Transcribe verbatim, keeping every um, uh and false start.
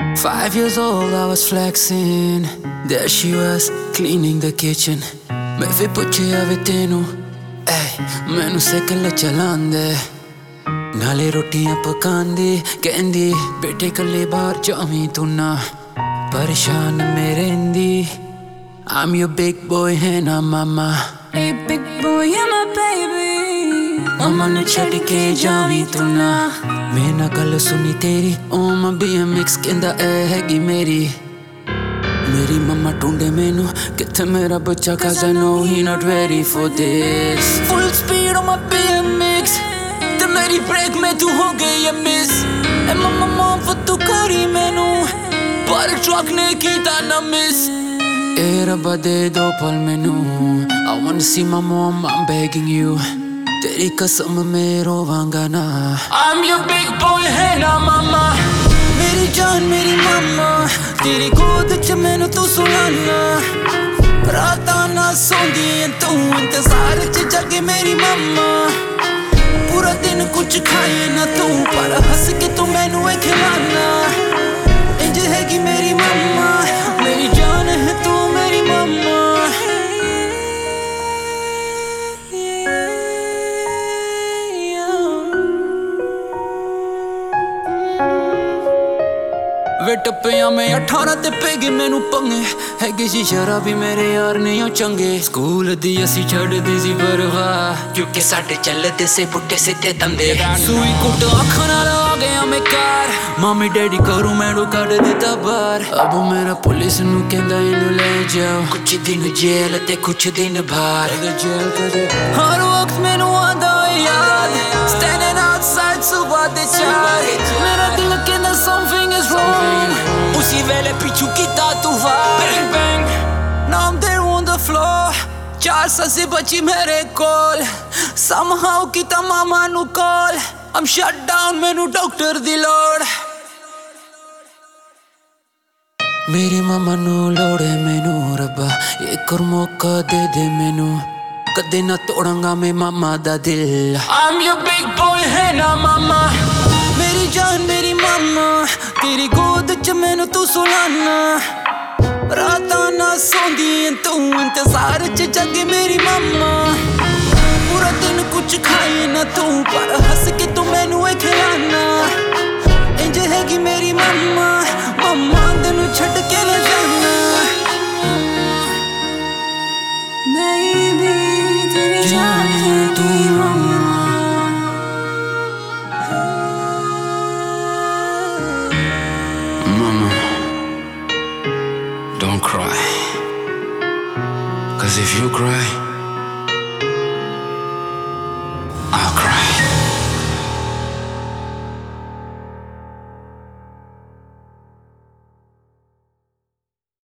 Five years old, I was flexing. There she was, cleaning the kitchen. Me fi pucciave tenu, ey, menu sekala chalande. Nale rotiyan pakandi, kendi bete kalle bahar jaami tu na. Pareshan mere indi, I'm your big boy hai na mama. Hey big boy, you're my baby. Mama ne chhad ke jaami tu na. Main na gall suni teri, oh my B M X kenda eh hegi meri. Meri mama toonde menu, kithe mera bacha, cause I know he not ready for this. Full speed on my B M X, te meri break mein tu ho gayi hai miss. Eh mama mom wo tu kari menu, par truck ne kita na miss. Eh rabba de do pal menu, I wanna see my mom, I'm begging you. तेरी कसम में रोवांगा ना. I'm your big boy है ना मामा. मेरी जान मेरी मामा, तेरी गोद च मैनू तू सुलाना. रातां ना सोंदी तू इंतजार च जागे मेरी मामा. पूरा दिन कुछ खाए ना तू, पर हंस के तू मैनू ए खिलाना. इंज हैगी मेरी मामा, मेरी जान है तू मेरी मामा. वे टप्पियां में अठारह ते पेगे मैनू पंगे हैगे सी शराबी मेरे यार नहीं चंगे. स्कूल दी असी छड्डदी सी परवाह, क्योंकि साडे चलदे से पुट्टे सिद्धे धंधे. सूई कुट अखां नाल आ गया मैं कार, मामी डैडी करूं मैनू कढ दिता बाहर. अब मेरा पुलिस नू कहंदा इनू ले जाओ, कुछ दिन जेल ते कुछ दिन बाहर. हर वक्त मैनू आंदा याद, standing outside सुबह दे चार. मेरा दिल कहंदा something is wrong, उसी वेले पिछू कीता तू वार. Bang bang, now I'm there on the floor. चार सांसें बची मेरे कोल, somehow कीता मामा नू कॉल. I'm shut down, मैनू डॉक्टर दी लोड़. मेरी मामा नू लोड़ है मैनू रब्बा, एक और मौका दे दे मैनू, कदे ना तोड़ांगा मैं मामा दा दिल. I'm your big boy है ना मामा. मेरी जान मेरी मामा, तेरी गोद च मैनू तू सुलाना. रातां ना सोंदी तू इंतजार च जागे मेरी मामा. पूरा दिन कुछ खाए ना तू, पर हंस के तू मैनू ए खिलाना. इंज हैगी मेरी मामा, मामा तेनू छड्ड के ना जाना. Baby, तेरी जान है तू मामा. Mama, don't cry, cause if you cry